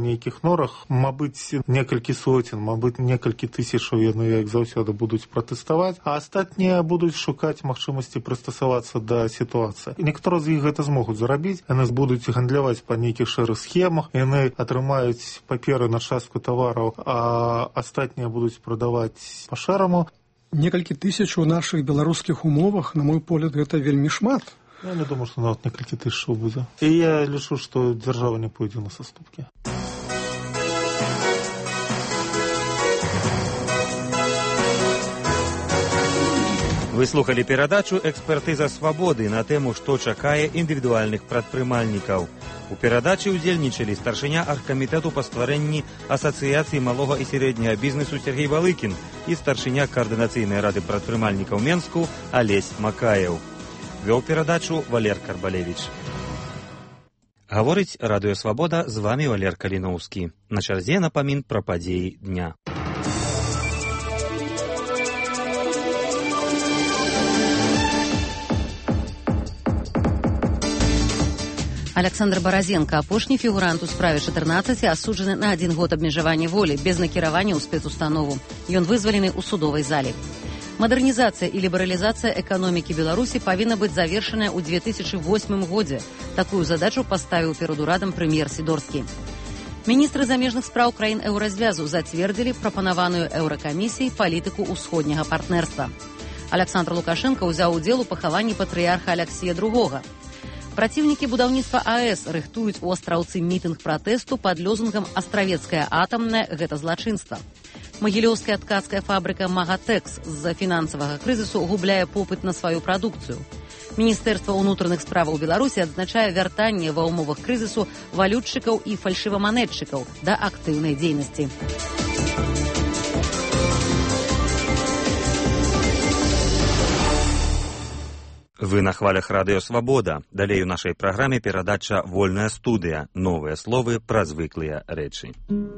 нейкіх норах, мабыць, некалькі сотен, мабыць, некалькі тысячаў яны, як заўсёды, будуць пратэставаць, а астатнія будуць шукаць магчымасці прыстасавацца да сітуацыі. Некаторыя з іх гэта змогуць зарабіць, яны будуць гандляваць па нейкіх шэрых схемах, яны атрымаюць паперы на частку тавараў, а астатнія будуць прадаваць па-шэраму. Некалькі тысяч у нашых беларускіх умовах, на мой погляд, гэта вельмі шмат. Я не думаю, што нават некалькі тысячаў будзе. І я лічу, што дзяржава не пойдзе на саступкі. Вы слухали перадачу «Экспертыза свабоды» на тэму «Што чакае індывідуальных прадпрымальнікаў». У перадачы ўдзельнічалі старшыня аргкамітэту па стварэнні Асацыяцыі малога і сярэдняга бізнесу Сергей Балыкін і старшыня Каардынацыйнай рады прадпрымальнікаў Менску Алесь Макаеў. Вёў перадачу Валер Карбалевіч. Гаворыць Радыё Свабода, з вамі Валер Каліноўскі. На чарзе напамін пра падзеі дня. Александр Баразенко, апошні фігурант у справе 14, асуджаны на 1 год абмежавання волі без накіравання ў спецустанову. Ён вызвалены ў судовай зале. Мадэрнізацыя і лібералізацыя эканомікі Беларусі павінна быць завершаная ў 2008 годзе. Такую задачу паставіў перад урадам прэм'ер Сідорскі. Міністры замежных спраў краін еўразвязу зацвердзілі прапанаваную еўракамісіяй палітыку ўсходняга партнерства. Александр Лукашенко ўзяў удзел у пахаванні патрыярха Аляксія II. Праціўнікі будаўніцтва АЭС рыхтуюць у Астраўцы мітынг пратэсту пад лозунгам «Астравецкая атамная – гэта злачынства». Магілёўская ткацкая фабрыка «Магатэкс» з-за фінансавага крызісу губляе попыт на сваю прадукцыю. Міністэрства ўнутраных справаў Беларусі адзначае вяртанне ва ўмовах крызісу валютчыкаў і фальшываманетчыкаў да актыўнай дзейнасці. Вы на хвалях Радыё Свабода. Далей у нашай праграме перадача «Вольная студыя». Новыя словы пра звыклыя рэчы.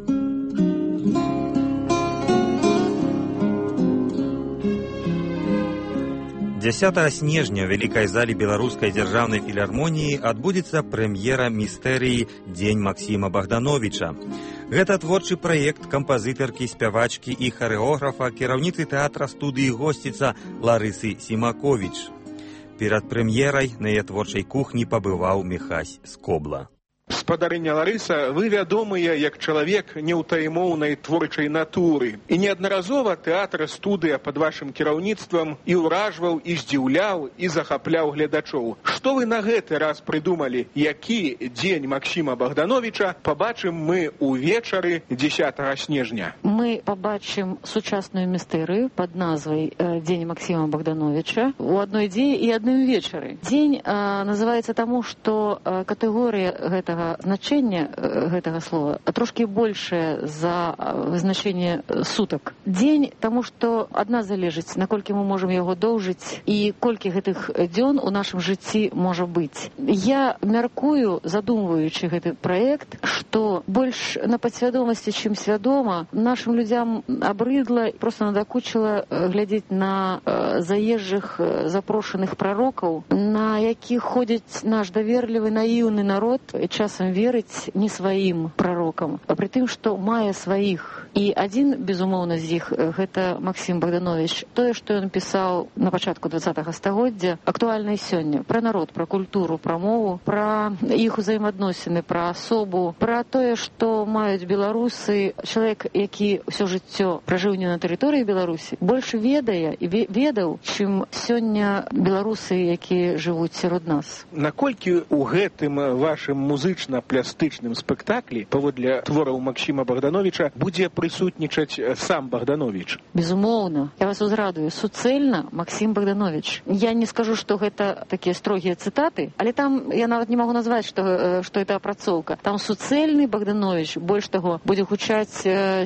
10 снежня ў вялікай залі Беларускай дзяржаўнай філармоніі адбудзецца прэм'ера містэрыі «Дзень Максіма Богдановича». Гэта творчы праект кампазітаркі, спявачкі і харэографа, кіраўніцы тэатра студыі «Госціца» Ларысы Сімаковіч. Перад прэм'ерай на яе творчай кухні пабываў Міхась Скобла. Спадарыня Ларыса, вы вядомыя як чалавек неўтаймоўнай творчай натуры. І неаднаразова тэатр студыя пад вашым кіраўніцтвам і ўражваў, і здзіўляў, і захапляў гледачоў. Што вы на гэты раз прыдумалі? Які дзень Максіма Богдановича пабачым мы увечары 10 снежня? Мы пабачым сучасную містэрыю пад назвай «Дзень Максіма Богдановича» у адной дзеі і адным вечары. Дзень называецца таму, што катэгорыя гэтага значэння гэтага слова трошкі большае за вызначэнне сутак. Дзень, таму што ад нас залежыць, наколькі мы можам яго доўжыць і колькі гэтых дзён у нашым жыцці можа быць. Я мяркую, задумваючы гэты праект, што больш на падсвядомасці, чым свядома, нашым людзям абрыдла, проста надакучыла глядзець на заезжых запрошаных прарокаў, на якіх ходзіць наш даверлівы, наіўны народ, часам верыць не сваім прарокам, а пры тым, што мае сваіх. І адзін, безумоўна, з іх, гэта Максім Богданович. Тое, што ён пісаў на пачатку 20-го стагоддзя, актуальна і сёння. Пра народ, пра культуру, пра мову, пра іх узаемаадносіны, пра асобу, пра тое, што маюць беларусы. Чалавек, які ўсё жыццё пражыў не на тэрыторыі Беларусі, больш ведае і ведаў, чым сёння беларусы, якія жывуць сярод нас. Наколькі ў гэтым вашым музычна-плястычным спектаклі паводле твораў Максіма Богдановича будзе прысутнічаць сам Богданович? Безумоўна. Я вас узрадую. Суцэльна Максім Богданович. Я не скажу, што гэта такія строгія цытаты, але там я нават не магу назваць, што это апрацоўка. Там суцэльны Богданович. Больш таго, будзе гучаць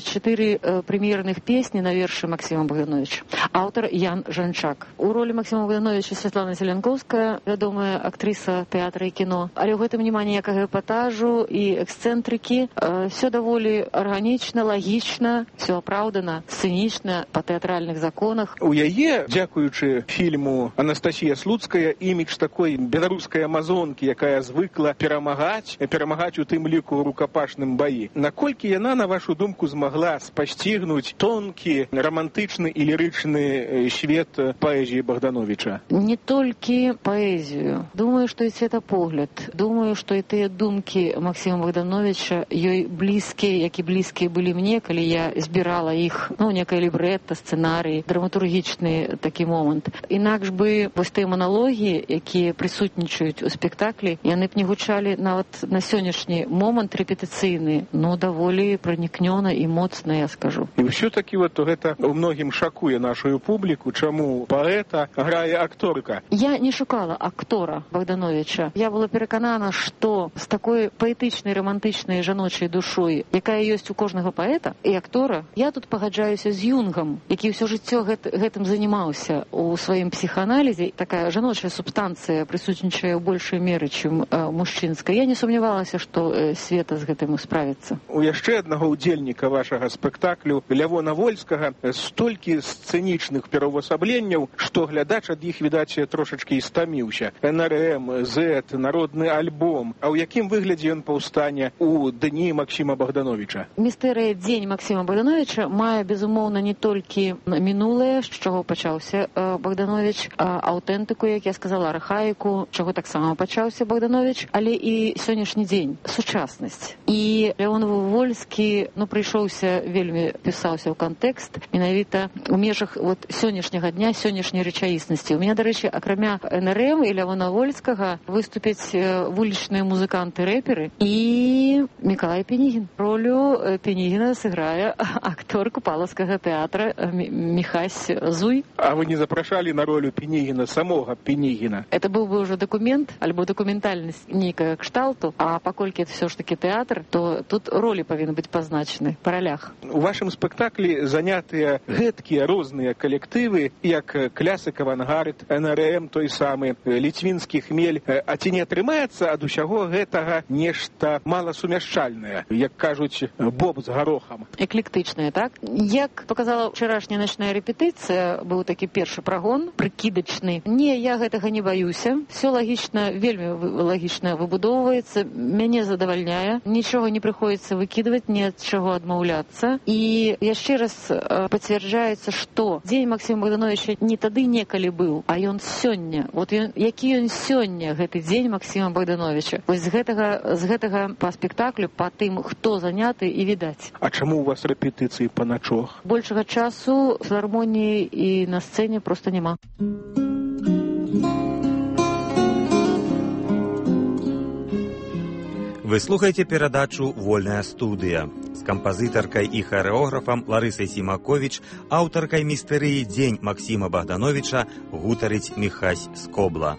4 прэм'ерных песні на вершы Максіма Богдановича. Аўтар Ян Жанчак. У ролі Максіма Богдановича Святлана Зеленковская, вядомая актрыса тэатра і кіно. Але ў гэтым няма ніякага эпатажу і эксцэнтрыкі. Все даволі арганічна, лагічна, все апраўдана, сцэнічна, па тэатральных законах. У яе, дзякуючы фільму Анастасія Слуцкая, імідж такой беларускай амазонкі, якая звыкла перамагаць у тым ліку ў рукапашным баі. Наколькі яна, на вашу думку, змагла спасцігнуць тонкі, романтычны і лірычны свет паэзіі Богдановича? Не толькі паэзію. Думаю, што і светапогляд. Думаю, што і тыя думкі Максіма Богдановича ёй блізкія, як і блізкія былі мне, калі я збірала іх, некае лібрэтта, сцэнарый, драматургічны такі момант. Інакш бы вось тыя маналогі, якія прысутнічаюць у спектаклі, яны б не гучалі нават на сённяшні момант рэпетыцыйны, даволі пранікнёна і моцна, я скажу. І ўсё-такі гэта ў многім шакуе нашу публіку, чаму паэта грае акторка. Я не шукала актора Богдановича. Я была пераканана, што з такой паэтычнай, романтычнай жаночай душой, якая ёсць у кожнага паэта і актора, я тут пагаджаюся з Юнгам, які ўсё жыццё гэтым занімаўся у сваім псіхааналізе. Такая жаночая субстанцыя прысутнічае ў большай меры, чым мужчынская. Я не сумнявалася, што Света з гэтым справіцца. У яшчэ аднаго ўдзельніка вашага спектаклю, Лявона Вольскага, столькі сцэнічных пераўвасабленняў, што глядач ад іх, відаць, трошачкі стаміўся. НРМ, Z, народны альбом. А ў якім выглядзе ён паўстане у дні Максіма Богдановича? Містэрыя дзень Максіма Богдановича мае, безумоўна, не толькі мінулае, з чаго пачаўся Богданович, аўтэнтыку, як я сказала, архаіку, чаго таксама пачаўся Богданович, але і сённяшні дзень, сучаснасць. І Лявон Вольскі, вельмі пісаўся ў кантэкст, менавіта у межах сённяшняга дня, сённяшняй рэчаіснасці. У мяне, дарэчы, акрамя НРМ і Лявона Вольскага выступяць вулічныя музыканты-рэперы і Мікалай Пенігін. Ролю Пенігіна сыграе актор Купалаўскага тэатра Міхась Зуй. А вы не запрашалі на ролю Пенігіна самога Пенігіна? Это быў бы ўжо дакумент, альбо дакументальнасць нейкага кшталту, а паколькі это все ж таки тэатр, то тут ролі павінны быць пазначаны па ролях. У вашым спектаклі занятыя гэткія розныя калектывы, як Клясык Авангард, НРМ той самы, Ліцвінскі Хмель. А ці не атрымаецца ад усяго гэтага нешта маласумяшчальнае, як кажуць, боб з гарохам? Эклектычнае, так? Як показала вчарашняя начная рэпетыцыя, быў такі першы прагон, прыкідачны. Не, я гэтага не баюся. Все лагічна, вельмі лагічна выбудоўваецца, мяне задавальняе, нічога не прыходзіцца выкідваць, ні ад чаго адмаўляцца. І яшчэ раз пацвярджаецца, што дзень Максіма Богдановича не тады некалі быў, а ён сёння. Які ён сёння, гэты дзень Максіма Богдановича. Вось з гэтага па спектаклю, па тым, хто заняты, і відаць. А чаму у вас рэпетыцыі па начох? Большага часу в філармоніі і на сцэне проста няма. Вы слухаеце перадачу «Вольная студыя» з кампазітаркай і харэографам Ларысай Сімаковіч, аўтаркай містэрыі «Дзень Максіма Богдановича» гутарыць Міхась Скобла.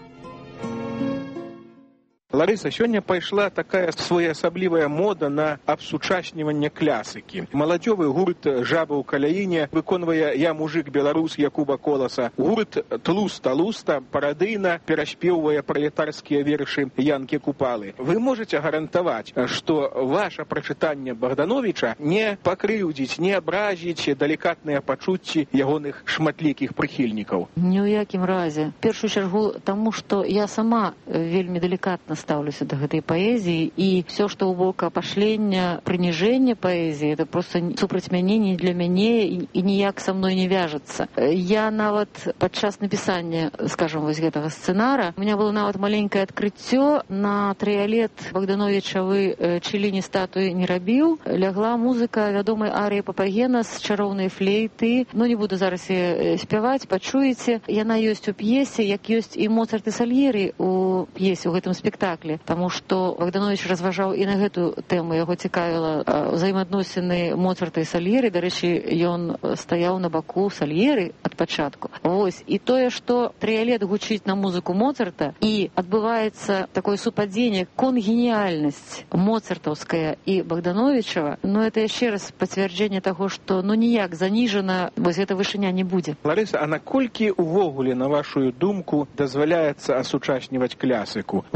Ларыса, сёння пайшла такая своеасаблівая мода на абсучасніванне клясыкі. Маладзёвы гурт «Жаба ў каляіне» выконвае «Я мужик беларус» Якуба Коласа. Гурт «Тлуста-луста» парадыйна пераспеўвае пралетарскія вершы Янкі Купалы. Вы можаце гарантаваць, што ваша прачытанне Богдановича не пакрыўдзіць, не абразіць далікатныя пачуцці ягоных шматлікіх прыхільнікаў? Ні ў якім разе. В першую чаргу таму, што я сама вельмі далікатна ставлюся до гэтай паэзіі, і все, што ў бок апашлення, прыніжэння паэзіі, это просто супраць мяне, не для мяне і ніяк са мной не вяжацца. Я нават падчас напісання, скажам, вось гэтага сцэнара, у меня было нават маленькае адкрыццё. На трыялет Богдановичавы чыліні статуі не рабіў. Лягла музыка вядомай арыі Папагена з чароўнай флейты. Не буду зараз спяваць, пачуеце. Яна ёсць у п'есе, як ёсць і Моцарт і Сальері у п'есе, у гэтым спектаклі. Таму што Богданович разважаў і на гэту тэму. Яго цікавіла ўзаемаадносіны Моцарта і Сальері. Дарэчы, ён стаяў на баку Сальері ад пачатку. Вось. І тое, што трыялет гучыць на музыку Моцарта і адбываецца такое супадзенне, конгеніальнасць моцартаўская і Богдановичава, это яшчэ раз пацвярджэнне таго, што ніяк заніжана вось гэта вышыня не будзе. Ларыса, а наколькі увогуле, на вашу думку, дазваляецца асучасніваць клясыку? Вось калісьці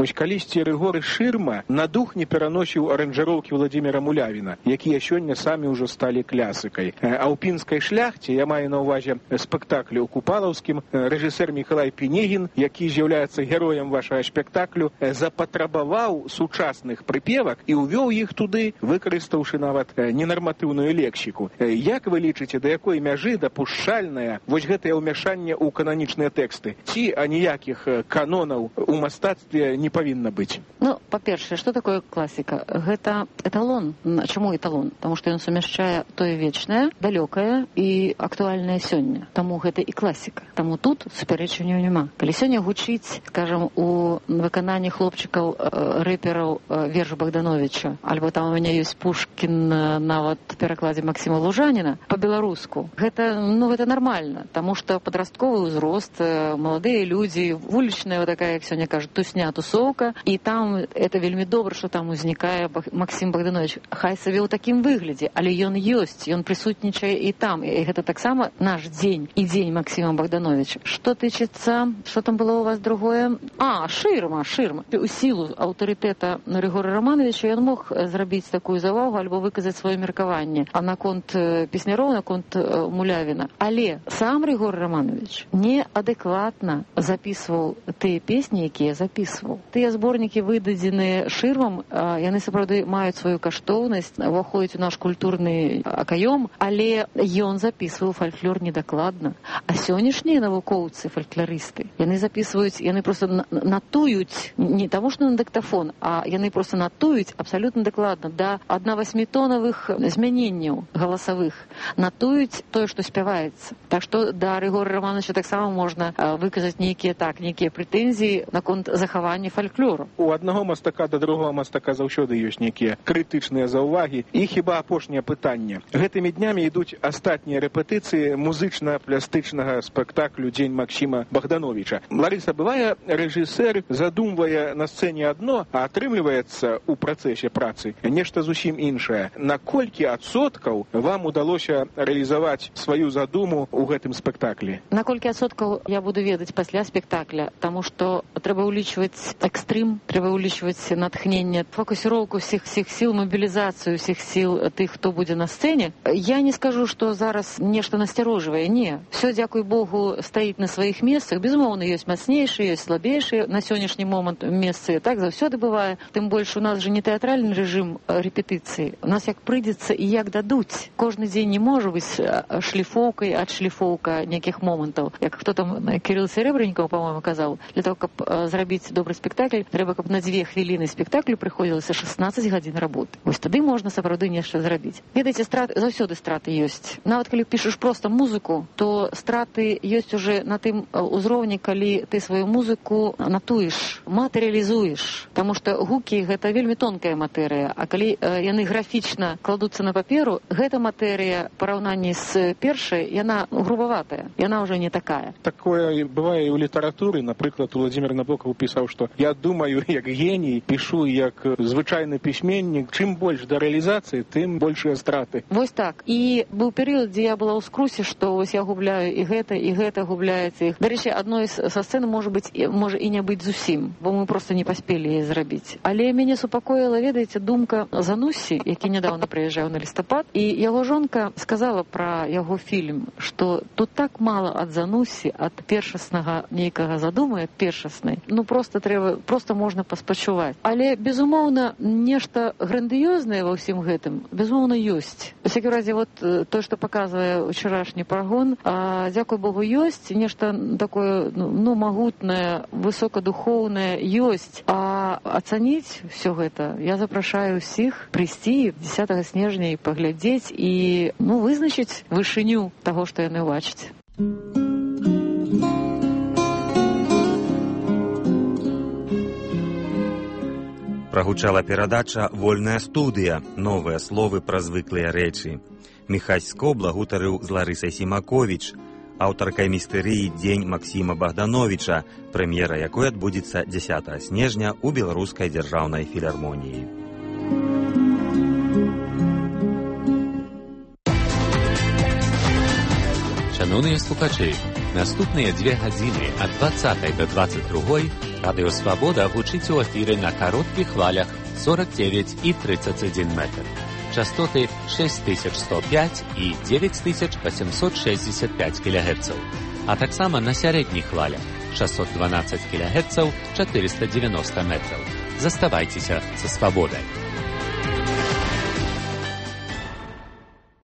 чамусьці Рыгор Шырма на дух не пераносіў аранжыроўкі Владзіміра Мулявіна, якія сёння самі ўжо сталі клясыкай. А ў пінскай шляхце, я маю на ўвазе спектаклю ў Купалаўскім, рэжысэр Мікалай Пінегін, які з'яўляецца героем вашага спектаклю, запатрабаваў сучасных прыпевак і ўвёў іх туды, выкарыстаўшы нават ненарматыўную лексіку. Як вы лічыце, да якой мяжы дапушчальнае вось гэтае ўмяшанне ў кананічныя тэксты? Ці аніякіх канонаў у мастацтве не павінна быць? Ну, па-першае, што такое класіка? Гэта эталон. Чаму эталон? Таму што ён сумяшчае тое вечнае, далёкае і актуальнае сёння. Таму гэта і класіка. Таму тут супярэчанняў няма. Калі сёння гучыць, скажам, у выкананні хлопчыкаў рэпераў верш Богдановича, альбо там у мяне ёсць Пушкін нават в перакладзе Максіма Лужаніна па-беларуску. Гэта нармальна, таму што падрастковы ўзрост, маладыя людзі, вулічная вот такая, як сёння кажуць, тусня, тусоўка, і там это вельмі добра, што там узнікае Максім Богданович. Хай сабе ў такім выглядзе, але ён ёсць, ён прысутнічае і там. І гэта таксама наш дзень і дзень Максіма Богдановича. Што тычыцца, што там было у вас другое? Шырма. У сілу аўтарытэта Рыгора Романовича ён мог зрабіць такую завагу альбо выказаць сваё меркаванне наконт песняроў, наконт Мулявіна. Але сам Рыгор Романович неадэкватна запісваў тыя песні, якія запісваў. Тыя зборнікі, выдадзеныя Шырмам, яны сапраўды маюць сваю каштоўнасць, уваходзяць у наш культурны акаём, але ён запісваў фальклор недакладна. А сённяшнія навукоўцы, фальклорысты, яны запісваюць, яны проста натуюць, не таму што на дыктафон, а яны проста натуюць абсалютна дакладна да 1/8-тонавых змяненняў галасавых, натуюць тое, што спяваецца. Так што да Рыгора Романовича таксама можна выказаць нейкія прэтэнзіі наконт захавання фальклору. У аднаго мастака да другога мастака заўсёды ёсць нейкія крытычныя заўвагі. І хіба апошняе пытанне. Гэтымі днямі ідуць астатнія рэпетыцыі музычна-пластычнага спектаклю «Дзень Максіма Богдановича». Ларыса, бывае, рэжысэр задумвае на сцэне адно, а атрымліваецца ў працэсе працы нешта зусім іншае. На колькі адсоткаў вам удалося рэалізаваць сваю задуму ў гэтым спектаклі? На колькі адсоткаў я буду ведаць пасля спектакля, таму што трэба ўлічваць экстрым, трэба ўлічваць натхненне, фокусіроўку всіх сіл, мобілізацыю всіх сіл тых, хто будзе на сцэне. Я не скажу, што зараз нешта насцярожвае. Не. Всё, дзякуй Богу, стаіць на сваіх месцах. Безумоўна, ёсць мацнейшыя, ёсць слабейшыя на сённяшні момант месцы. Так заўсёды бывае. Тым больш у нас же не тэатральны рэжым рэпетыцыі. У нас як прыйдзецца і як дадуць. Кожны дзень не можа быць шліфоўкай, адшліфоўка нейкіх момантаў. Як хто там, Кірыл Серебреннікаў, па-моему, казаў, для того, каб зрабіць добры спектакль, трэба, каб на 2 хвіліны спектаклю прыходзілася 16 гадзін работы. Вось тады можна сапраўды нешта зрабіць. Ведаеце, заўсёды страты ёсць. Нават калі пішаш проста музыку, то страты ёсць уже на тым узроўні, калі ты сваю музыку натуеш, матэрыялізуеш. Таму што гукі — гэта вельмі тонкая матэрыя, а калі яны графічна кладуцца на паперу, гэта матэрыя ў параўнанні з першай, яна грубаватая, яна ўжо не такая. Такое бывае і ў літаратуры. Напрыклад, Владзімір Набокаў пісаў, што я думаю як геній, пішу як звычайны пісьменнік. Чым больш да рэалізацыі, тым большыя страты. Вось так. І быў перыяд, дзе я была ў скрусе, што вось я губляю і гэта губляецца. Дарэчы, адной са сцэн можа і не быць зусім, бо мы проста не паспелі яе зрабіць. Але мяне супакоіла, ведаеце, думка Зануссі, які нядаўна прыязджаў на лістапад, і яго жонка сказала пра яго фільм, што тут так мала ад Зануссі, ад першаснага нейкага задумы, ад першаснай. Проста можна паспачуваць. Але, безумоўна, нешта грандыёзнае ва ўсім гэтым, безумоўна, ёсць. У всякім разе, вот то, што паказвае ўчарашні прагон, дзякуй Богу, ёсць, нешта такое, магутнае, высокадухоўнае ёсць. А ацаніць всё гэта я запрашаю ўсіх прыйсці 10 снежня і паглядзець і, вызначыць вышыню таго, што яны ўбачаць. Прагучала перадача «Вольная студыя». Новыя словы пра звыклыя рэчы. Міхась Скобла гутарыў з Ларысай Сімаковіч, аўтаркай містэрыі «Дзень Максіма Богдановича», прэм'ера якой адбудзецца 10 снежня ў Беларускай дзяржаўнай філармоніі. Шановні слухачі, Наступныя 2 гадзіны ад 20 до 22 радыё «Свабода» гучыць у эфіры на кароткіх хвалях 49 і 31 метр. Частоты 6105 і 9865 кГц. А таксама на сярэдніх хвалях 612 кГц, 490 метраў. Заставайцеся са «Свабодай».